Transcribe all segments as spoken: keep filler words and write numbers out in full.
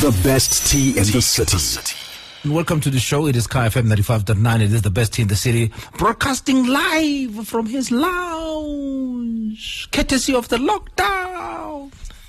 The best tea in the city. Welcome to the show. It is Kaya F M ninety-five point nine. It is the best tea in the city. Broadcasting live from his lounge. Courtesy of the lockdown.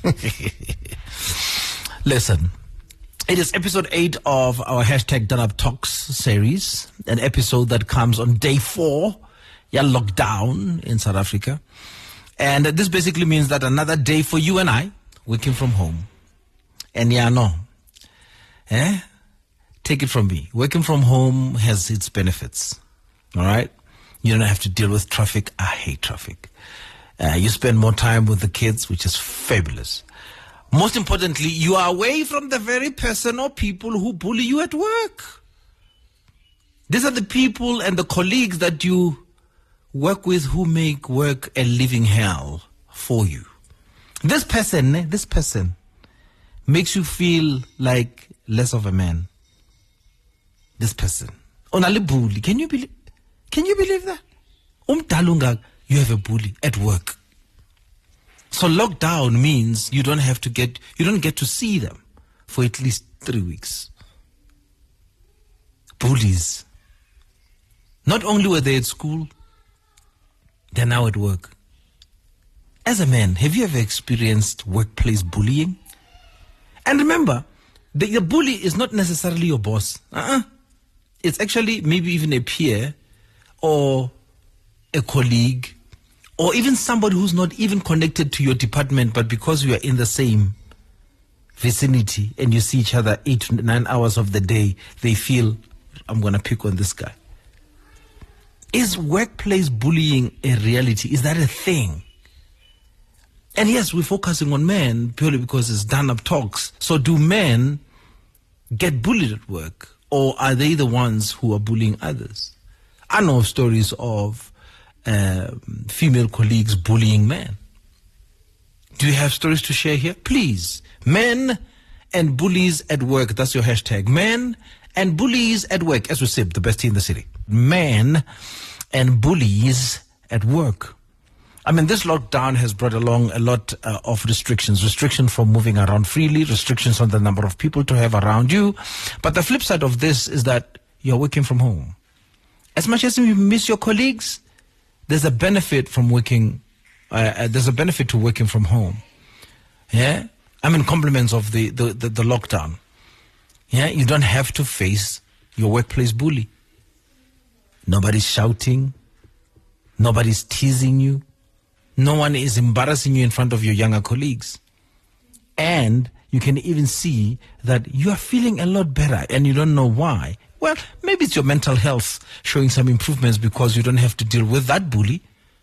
Listen, it is episode eight of our hashtag Done Up Talks series. An episode that comes on day four. Yeah, lockdown in South Africa. And this basically means that another day for you and I working from home. And yeah, no. Eh? Take it from me. Working from home has its benefits. All right? You don't have to deal with traffic. I hate traffic. Uh, you spend more time with the kids, which is fabulous. Most importantly, you are away from the very person or people who bully you at work. These are the people and the colleagues that you work with who make work a living hell for you. This person, this person makes you feel like less of a man. This person. Onali bully. Can you believe? Can you believe that? Umdalunga, you have a bully at work. So lockdown means you don't have to get, you don't get to see them for at least three weeks. Bullies. Not only were they at school, they're now at work. As a man, have you ever experienced workplace bullying? And remember, the, the bully is not necessarily your boss. Uh-uh. It's actually maybe even a peer or a colleague or even somebody who's not even connected to your department, but because you are in the same vicinity and you see each other eight to nine hours of the day, they feel, I'm going to pick on this guy. Is workplace bullying a reality? Is that a thing? And yes, we're focusing on men purely because it's Done Up Talks. So do men get bullied at work? Or are they the ones who are bullying others? I know of stories of uh, female colleagues bullying men. Do you have stories to share here? Please. Men and bullies at work. That's your hashtag. Men and bullies at work. As we said, the best tea in the city. Men and bullies at work. I mean, this lockdown has brought along a lot uh, of restrictions. Restrictions from moving around freely, restrictions on the number of people to have around you. But the flip side of this is that you're working from home. As much as you miss your colleagues, there's a benefit from working, uh, uh, there's a benefit to working from home. Yeah? I mean, compliments of the, the, the, the lockdown. Yeah? You don't have to face your workplace bully. Nobody's shouting. Nobody's teasing you. No one is embarrassing you in front of your younger colleagues. And you can even see that you are feeling a lot better and you don't know why. Well, maybe it's your mental health showing some improvements because you don't have to deal with that bully.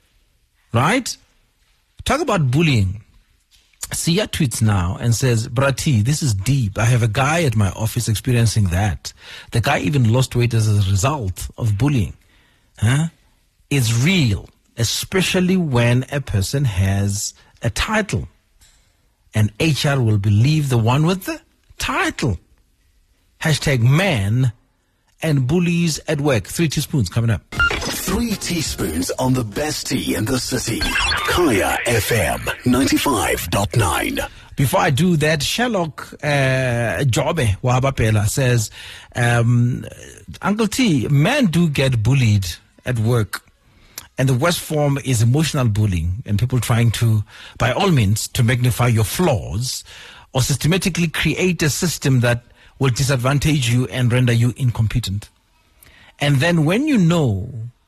Right? Talk about bullying. Sia tweets now and says, Brati, this is deep. I have a guy at my office experiencing that. The guy even lost weight as a result of bullying. Huh? It's real. Especially when a person has a title. And H R will believe the one with the title. Hashtag man and bullies at work. Three teaspoons coming up. Three teaspoons on the best tea in the city. Kaya F M ninety-five point nine. Before I do that, Sherlock uh, Jobe Wahabapela says, um, Uncle T, men do get bullied at work. And the worst form is emotional bullying and people trying to, by all means, to magnify your flaws or systematically create a system that will disadvantage you and render you incompetent. And then when you know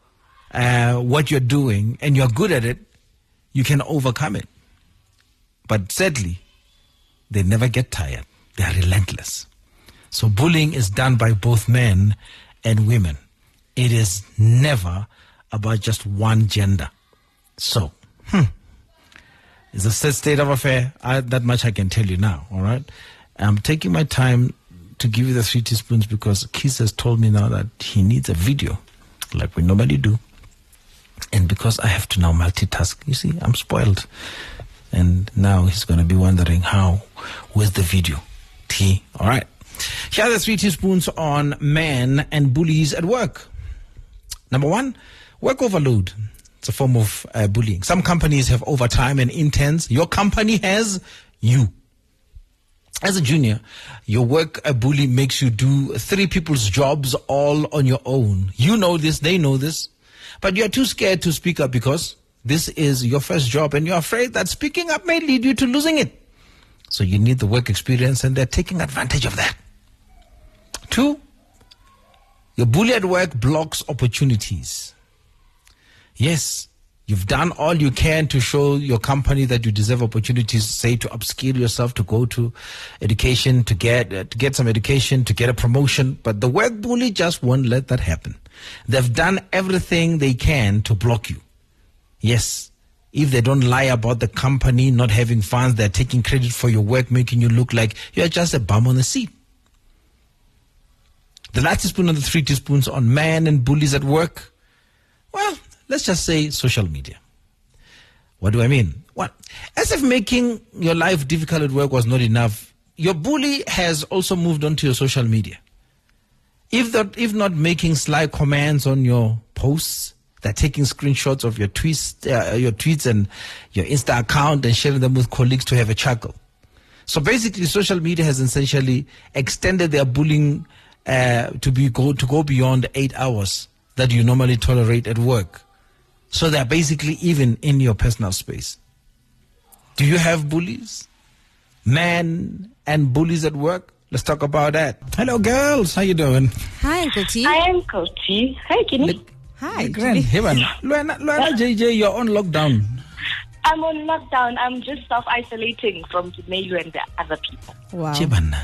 uh, what you're doing and you're good at it, you can overcome it. But sadly, they never get tired. They are relentless. So bullying is done by both men and women. It is never about just one gender. So, hmm, it's a sad state of affair. I, that much I can tell you now, all right? I'm taking my time to give you the three teaspoons because Keith has told me now that he needs a video, like we normally do. And because I have to now multitask, you see, I'm spoiled. And now he's going to be wondering how, where's the video? T, all right. Here are the three teaspoons on men and bullies at work. Number one, work overload. It's a form of uh, bullying. Some companies have overtime and interns. Your company has you. as a junior, your work a bully makes you do three people's jobs all on your own. You know this, they know this, but you're too scared to speak up because this is your first job and you're afraid that speaking up may lead you to losing it. So you need the work experience and they're taking advantage of that. Two, your bully at work blocks opportunities. Yes, you've done all you can to show your company that you deserve opportunities, say to upskill yourself, to go to education, to get uh, to get some education, to get a promotion. But the work bully just won't let that happen. They've done everything they can to block you. Yes, if they don't lie about the company not having funds, they're taking credit for your work, making you look like you're just a bum on the seat. The last teaspoon and the three teaspoons on men and bullies at work. Well, let's just say social media. What do I mean? Well, as if making your life difficult at work was not enough, your bully has also moved on to your social media. If that, if not making sly comments on your posts, they're taking screenshots of your tweets, uh, your tweets and your Insta account and sharing them with colleagues to have a chuckle. So basically, social media has essentially extended their bullying uh, to be go to go beyond eight hours that you normally tolerate at work. So they're basically even in your personal space. Do you have bullies? Men and bullies at work? Let's talk about that. Hello, girls. How you doing? Hi, Uncle T. Hi, Uncle T. Hi, Kenny. Hi. Grand heaven. Luana, Luana J J, you're on lockdown. I'm on lockdown. I'm just self-isolating from Kimelu and the other people. Wow. Chibana.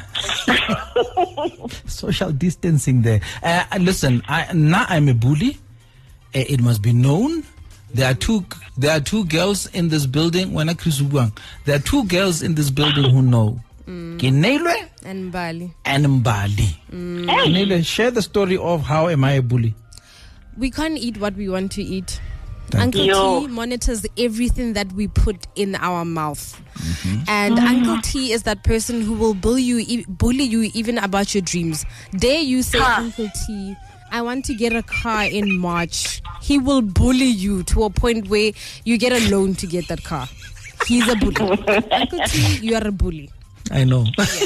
Social distancing there. Uh, listen, I, now I'm a bully. Uh, it must be known. There are two. There are two girls in this building. When I there are two girls in this building who know. Kinelwe And Bali. and Mbali. Mm. Kinelwe, share the story of how am I a bully? We can't eat what we want to eat. Thank Uncle you. T monitors everything that we put in our mouth. Mm-hmm. And Uncle T is that person who will bully you, e- bully you even about your dreams. Dare you say, Huh. Uncle T, I want to get a car in March. He will bully you to a point where you get a loan to get that car. He's a bully. Uncle T, you are a bully. I know.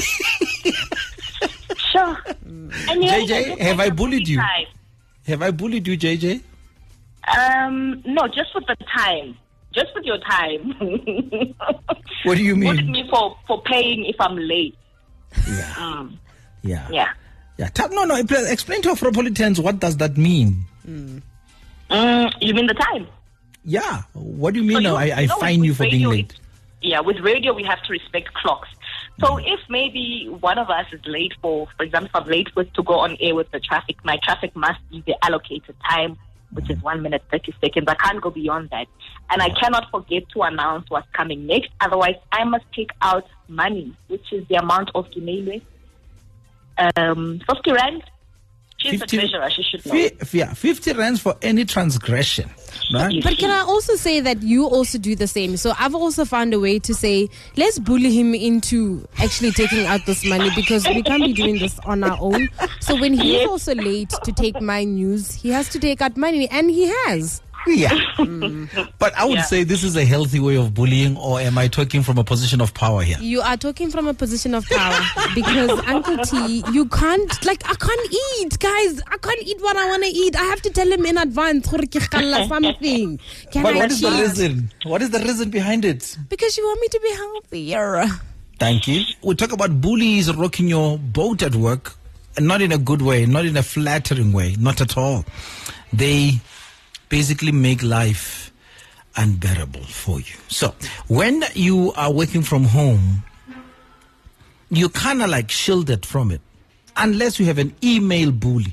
Sure. And you J J, just have like I a bullied you? time. Have I bullied you, J J? Um, no, just with the time. Just with your time. What do you Bullied mean? me for, for paying if I'm late. Yeah, Um, yeah, yeah. yeah. Ta- No, no. Explain to Afropolitans what does that mean? Mm, you mean the time? Yeah. What do you mean? So now you- I, I you know, fine with you for being radio, late. Yeah, with radio we have to respect clocks. So if maybe one of us is late for, for example, if I'm late with to go on air with the traffic, my traffic must be the allocated time, which is one minute thirty seconds. I can't go beyond that, and I cannot forget to announce what's coming next. Otherwise, I must take out money, which is the amount of Kinelwe, um, fifty rand. She's the treasurer. She should know. Fi- yeah, fifty rands for any transgression. Right? But can I also say that you also do the same? So I've also found a way to say, let's bully him into actually taking out this money because we can't be doing this on our own. So when he's Yes. also late to take my news, he has to take out money, and he has. Yeah. But I would Yeah. say this is a healthy way of bullying, or am I talking from a position of power here? You are talking from a position of power because Uncle T, you can't, like, I can't eat, guys. I can't eat what I want to eat. I have to tell him in advance "Gore ke kgalla something. Can But I what is the cheat?" reason? What is the reason behind it? Because you want me to be healthier. Thank you. We talk about bullies rocking your boat at work, and not in a good way, not in a flattering way, not at all. They basically make life unbearable for you. So when you are working from home, you kind of like shielded from it, unless you have an email bully.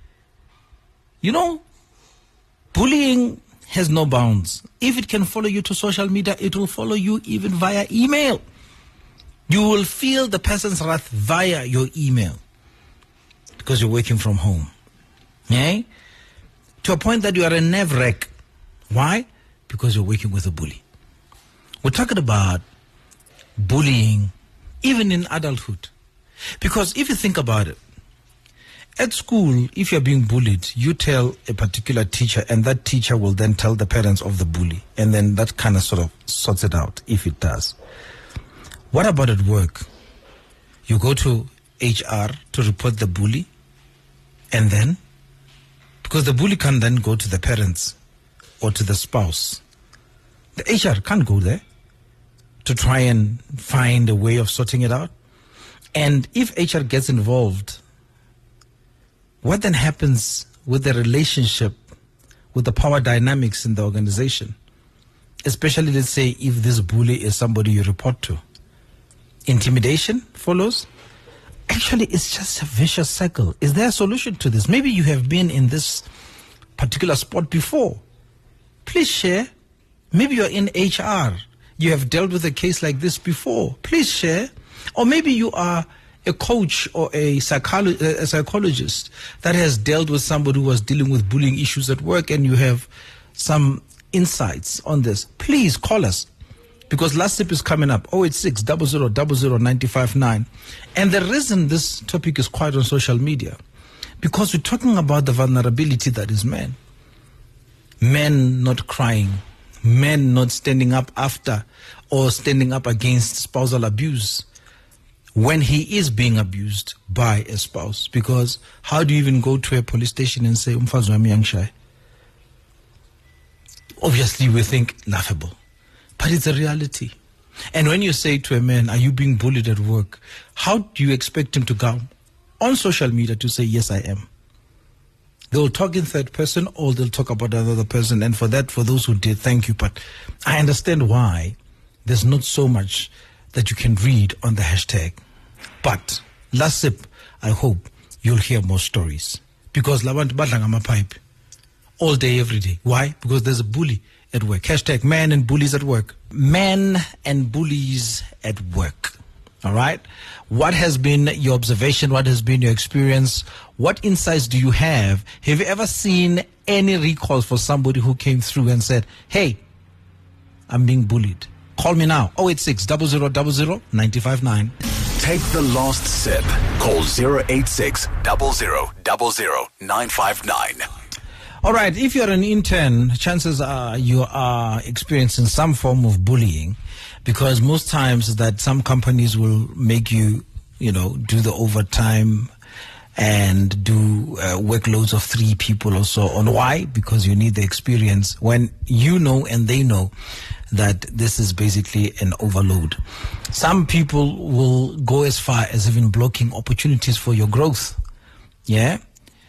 You know, bullying has no bounds. If it can follow you to social media, it will follow you even via email. You will feel the person's wrath via your email because you're working from home. Okay? To a point that you are a nerve wreck. Why? Because you're working with a bully. We're talking about bullying even in adulthood. Because if you think about it, at school, if you're being bullied, you tell a particular teacher, and that teacher will then tell the parents of the bully, and then that kind of sort of sorts it out, if it does. What about at work? You go to H R to report the bully, and then, because the bully can then go to the parents or to the spouse. The H R can't go there to try and find a way of sorting it out. And if H R gets involved, what then happens with the relationship, with the power dynamics in the organization? Especially, let's say, if this bully is somebody you report to. Intimidation follows. Actually, it's just a vicious cycle. Is there a solution to this? Maybe you have been in this particular spot before. Please share. Maybe you're in H R. You have dealt with a case like this before. Please share. Or maybe you are a coach or a, psycholo- a psychologist that has dealt with somebody who was dealing with bullying issues at work, and you have some insights on this. Please call us, because last tip is coming up. oh eight six, zero zero zero zero, nine five nine. And the reason this topic is quite on social media, because we're talking about the vulnerability that is men. Men not crying, men not standing up after or standing up against spousal abuse when he is being abused by a spouse. Because how do you even go to a police station and say, umfazi wami yangishaye? Obviously, we think laughable, but it's a reality. And when you say to a man, are you being bullied at work? How do you expect him to go on social media to say, yes, I am? They'll talk in third person, or they'll talk about another person. And for that, for those who did, thank you. But I understand why there's not so much that you can read on the hashtag. But last sip, I hope you'll hear more stories. Because labantu badla ngamapipe all day, every day. Why? Because there's a bully at work. Hashtag man and bullies at work. Men and bullies at work. All right? What has been your observation? What has been your experience? What insights do you have? Have you ever seen any recalls for somebody who came through and said, hey, I'm being bullied? Call me now. oh eight six, zero zero zero zero, nine five nine. Take the last sip. Call zero eight six, zero zero zero zero, nine five nine. All right, if you're an intern, chances are you are experiencing some form of bullying, because most times that some companies will make you, you know, do the overtime and do uh, workloads of three people or so on. Why? Because you need the experience, when you know and they know that this is basically an overload. Some people will go as far as even blocking opportunities for your growth. Yeah?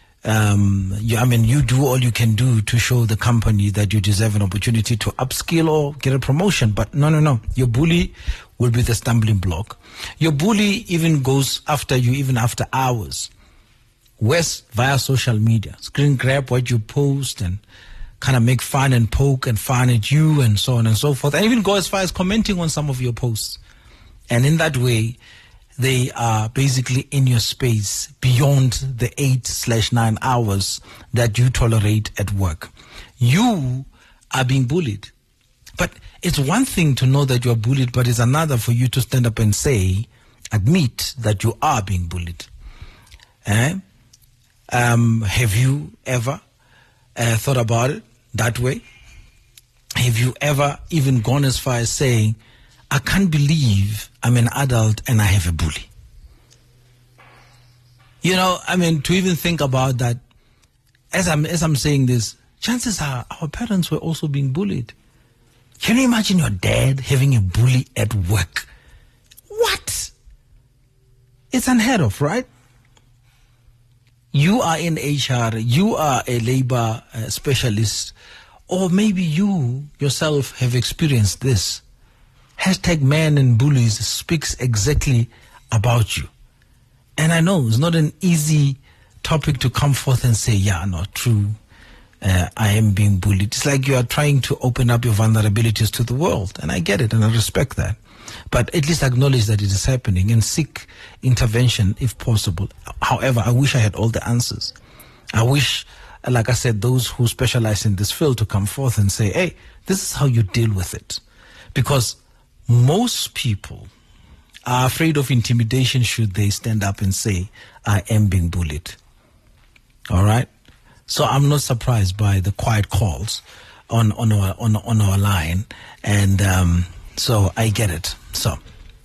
Um, you, I mean, you do all you can do to show the company that you deserve an opportunity to upskill or get a promotion. But no, no, no. Your bully will be the stumbling block. Your bully even goes after you, even after hours. Worse, via social media. Screen grab what you post and kind of make fun and poke and fun at you and so on and so forth. And even go as far as commenting on some of your posts. And in that way, they are basically in your space beyond the eight slash nine hours that you tolerate at work. You are being bullied. But it's one thing to know that you are bullied, but it's another for you to stand up and say, admit that you are being bullied. Eh? Um, have you ever uh, thought about it that way? Have you ever even gone as far as saying, I can't believe I'm an adult and I have a bully? You know, I mean, to even think about that, as I'm, as I'm saying this, chances are our parents were also being bullied. Can you imagine your dad having a bully at work? What? It's unheard of, right? You are in H R, you are a labor uh, specialist, or maybe you yourself have experienced this. Hashtag man and bullies speaks exactly about you. And I know it's not an easy topic to come forth and say, yeah, no, true, uh, I am being bullied. It's like you are trying to open up your vulnerabilities to the world. And I get it and I respect that. But at least acknowledge that it is happening and seek intervention if possible. However, I wish I had all the answers. I wish, like I said, those who specialize in this field to come forth and say, hey, this is how you deal with it. Because most people are afraid of intimidation should they stand up and say, I am being bullied. All right? So I'm not surprised by the quiet calls on, on, our, on, on our line. And um, so I get it. So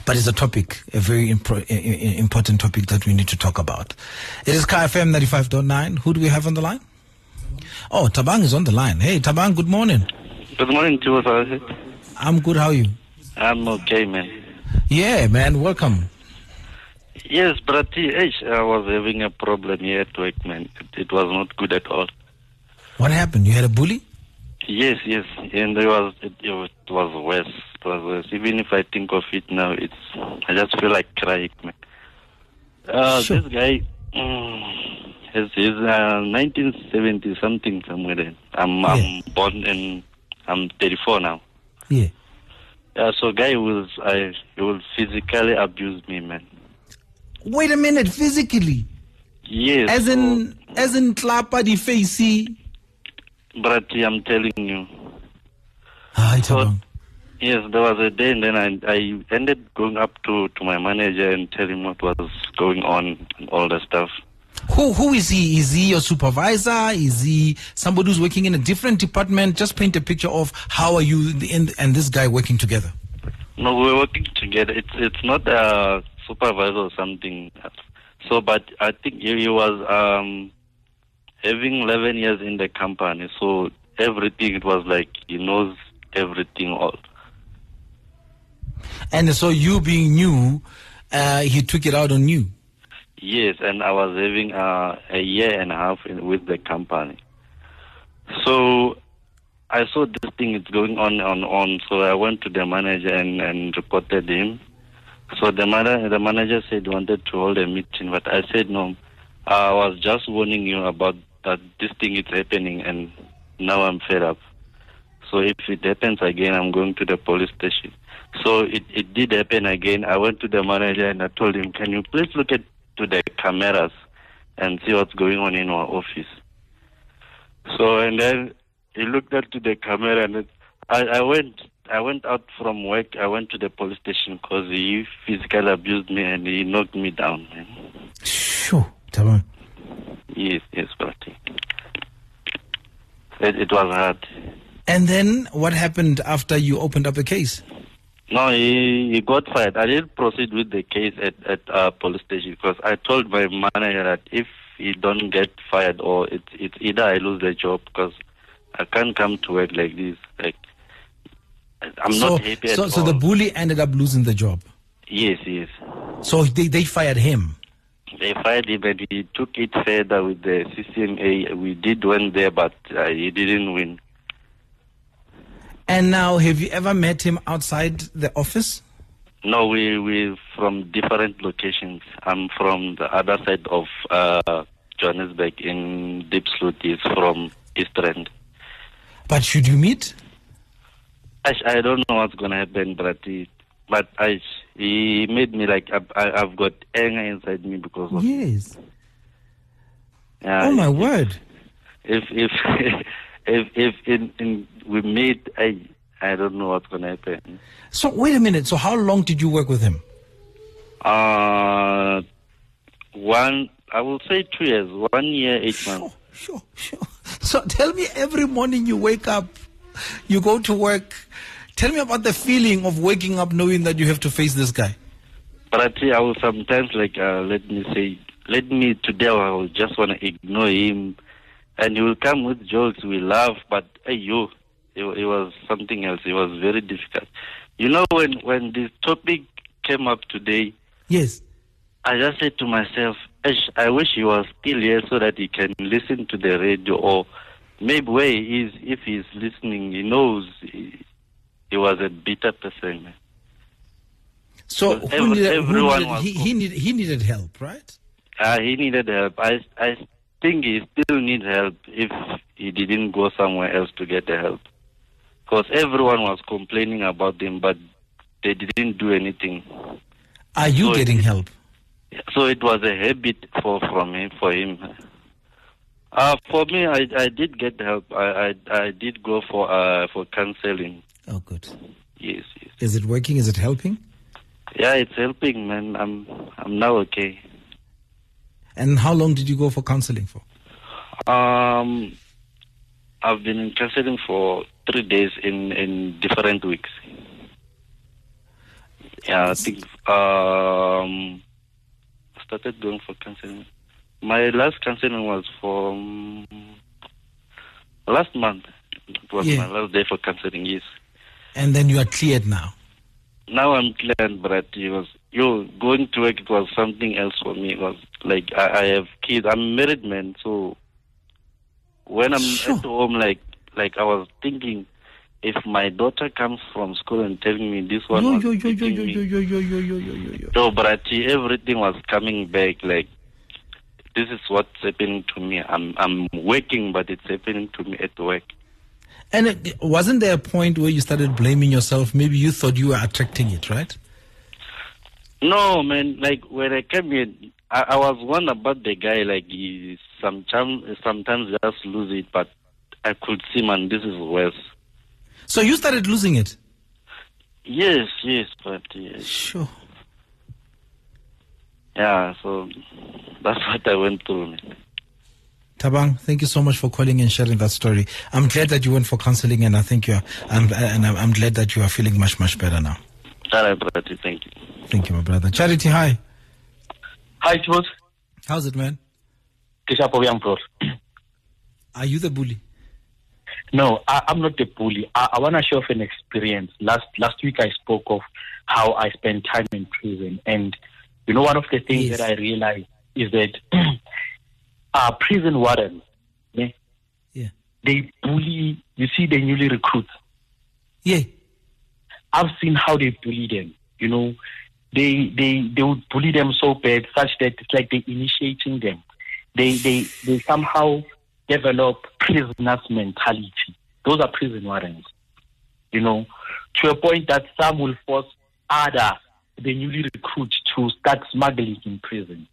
but it's a topic, a very impro- i- i- important topic that we need to talk about. It is Kaya F M ninety-five point nine. Who do we have on the line? Oh, Tabang is on the line. Hey, Tabang, good morning. Good morning to you. I'm good. How are you? I'm okay, man. Yeah, man. Welcome. Yes, but I was having a problem here at work, man. It, it was not good at all. What happened? You had a bully? Yes, yes, and it was it, it was worse. It was worse. Even if I think of it now, it's I just feel like crying, man. Uh, Sure. This guy, mm, is is uh, nineteen seventy something somewhere. There. I'm I'm Yeah. born in I'm thirty-four now. Yeah. Yeah, so guy will I he will physically abuse me, man. Wait a minute. Physically, Yes. as so- in, as in, klapa di face. But I'm telling you. Hi, So, Tabang. yes, there was a day, and then I, I ended going up to, to my manager and telling him what was going on and all the stuff. Who who is he? Is he your supervisor? Is he somebody who's working in a different department? Just paint a picture of how are you and, and this guy working together. No, we're working together. It's it's not a supervisor or something. So, but I think he, he was um, having eleven years in the company. So everything, it was like he knows everything all. And so you being new, uh, he took it out on you. Yes, and I was having uh, a year and a half in, with the company. So I saw this thing is going on and on. So I went to the manager and, and reported him. So the manager, the manager said he wanted to hold a meeting, but I said no. I was just warning you about that this thing is happening, and now I'm fed up. So if it happens again, I'm going to the police station. So it, it did happen again. I went to the manager and I told him, can you please look at to the cameras and see what's going on in our office? So and then he looked at to the camera, and it, I, I went I went out from work. I went to the police station because he physically abused me and he knocked me down, man. Sure, Tabang. Yes, yes, but it, it was hard. And then what happened after you opened up a case? No, he, he got fired. I didn't proceed with the case at at uh, police station because I told my manager that if he don't get fired, or it's it's either I lose the job, because I can't come to work like this. Like I'm so, not happy so, at so all. the bully ended up losing the job. Yes, yes. So they, they fired him. They fired him, and he took it further with the C C M A. We did win there, but uh, he didn't win. And now, have you ever met him outside the office? No, we we from different locations. I'm from the other side of uh, Johannesburg in Diepsloot. He's from East Rand. But should you meet? I, I don't know what's gonna happen, but he, but I he made me like I, I, I've got anger inside me because of Yes. yeah, Oh my if, word. If if if if in, in we meet, I I don't know what's gonna happen. So wait a minute. So how long did you work with him? Uh, one I will say two years, one year, eight months. Sure, sure, sure. So tell me, every morning you wake up, you go to work. Tell me about the feeling of waking up knowing that you have to face this guy. But I tell you, I will sometimes like uh, let me say, let me today I will just want to ignore him, and he will come with jokes. We laugh, but hey, you, it, it was something else. It was very difficult. You know, when when this topic came up today, Yes. I just said to myself, "Ish, I wish he was still here so that he can listen to the radio, or maybe where he is, if he's listening, he knows he, he was a bitter person." Man. So Because who every- needed, who everyone needed, was he, he needed he needed help, right? Uh, he needed help. I I think he still needs help if he didn't go somewhere else to get the help. Because everyone was complaining about him, but they didn't do anything. Are you So getting it- help? So it was a habit for from him for him. Uh, for me, I, I did get help. I, I I did go for uh for counseling. Oh, good. Yes, yes. Is it working? Is it helping? Yeah, it's helping, man. I'm I'm now okay. And how long did you go for counseling for? Um, I've been in counseling for three days in in different weeks. Yeah, I think um, I started going for counseling. My last counseling was for um, last month. It was Yeah. my last day for counseling, yes. And then you are cleared now. Now I'm cleared, but it was, yo, going to work, it was something else for me. It was like, I, I have kids. I'm a married man, so when I'm Sure. at home, like, like I was thinking, if my daughter comes from school and telling me this one Yo, was yo, yo, yo, beating yo, me, yo, yo, yo, yo, yo, yo, yo, yo. no, but everything was coming back. Like, this is what's happening to me. I'm I'm working, but it's happening to me at work. And it, wasn't there a point where you started blaming yourself? Maybe you thought you were attracting it, right? No, man. Like when I came here, I, I was one about the guy. Like he sometimes sometimes just lose it, but I could see, man, this is worse. So you started losing it? Yes, yes, but yes. Sure. Yeah, so that's what I went through, man. Tabang, thank you so much for calling and sharing that story. I'm glad that you went for counseling, and I think you are, I'm, and I'm, I'm glad that you are feeling much, much better now. All right, brother. Thank you. Thank you, my brother. Charity, hi. Hi, George. How's it, man? Bro. Are you the bully? No, I, I'm not a bully. I, I want to share an experience. Last last week I spoke of how I spent time in prison. And, you know, one of the things Yes. that I realized is that uh, prison wardens, yeah, Yeah. they bully, you see, the newly recruits. Yeah. I've seen how they bully them. You know, they they they would bully them so bad, such that it's like they're initiating them. They they they somehow develop prisoners mentality. Those are prison wardens. You know, to a point that some will force other the newly recruits to start smuggling in prison.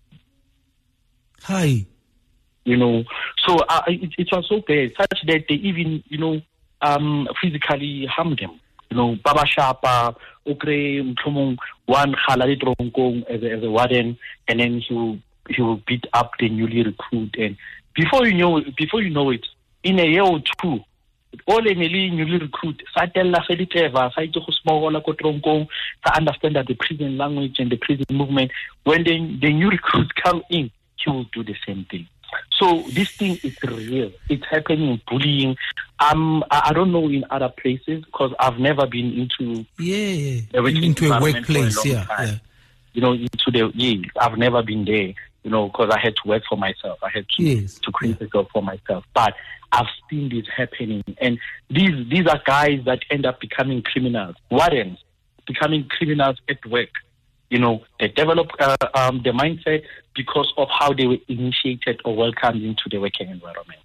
Hi. You know, so uh, it, it was so bad, such that they even, you know, um, physically harm them. You know, Baba Shapa, Okre, Mtumung, one Halali Tronkong as a, as a warden, and then he will, he will beat up the newly recruit. And before you know, before you know it, in a year or two, all the newly recruit, Satella Fediteva, Saito Smogola Tronkong, to understand that the prison language and the prison movement, when the, the new recruits come in, he will do the same thing. So this thing is real. It's happening, bullying. Um, I I don't know in other places because I've never been into Yeah, yeah. the working Into a environment for workplace, long yeah, time. yeah. You know, into the yeah, I've never been there. You know, because I had to work for myself. I had to Yes, to create yeah. a job for myself. But I've seen this happening, and these these are guys that end up becoming criminals, wardens, becoming criminals at work. You know, they develop uh, um, the mindset because of how they were initiated or welcomed into the working environment.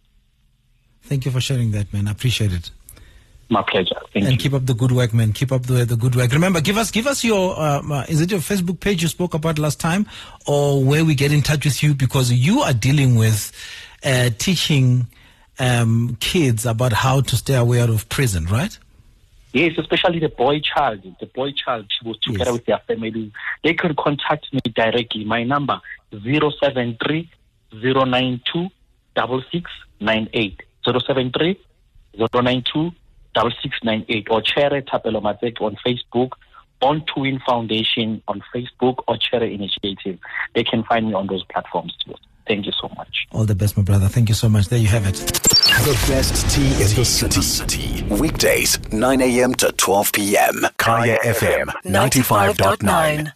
Thank you for sharing that, man. I appreciate it. My pleasure. Thank And you. keep up the good work, man. Keep up the the good work. Remember, give us give us your um, uh, is it your Facebook page you spoke about last time, or where we get in touch with you, because you are dealing with uh, teaching um, kids about how to stay away out of prison, right? Yes, especially the boy child. The boy child was together Yes. with their family. They can contact me directly. My number zero seven three zero nine two six six nine eight zero seven three zero nine two six six nine eight or Chere Tapelo Matek on Facebook, On Twin Foundation on Facebook, or Chere Initiative. They can find me on those platforms too. Thank you so much. All the best, my brother. Thank you so much. There you have it. The best tea in the city. Weekdays, nine a.m. to twelve p.m. Kaya F M ninety-five point nine.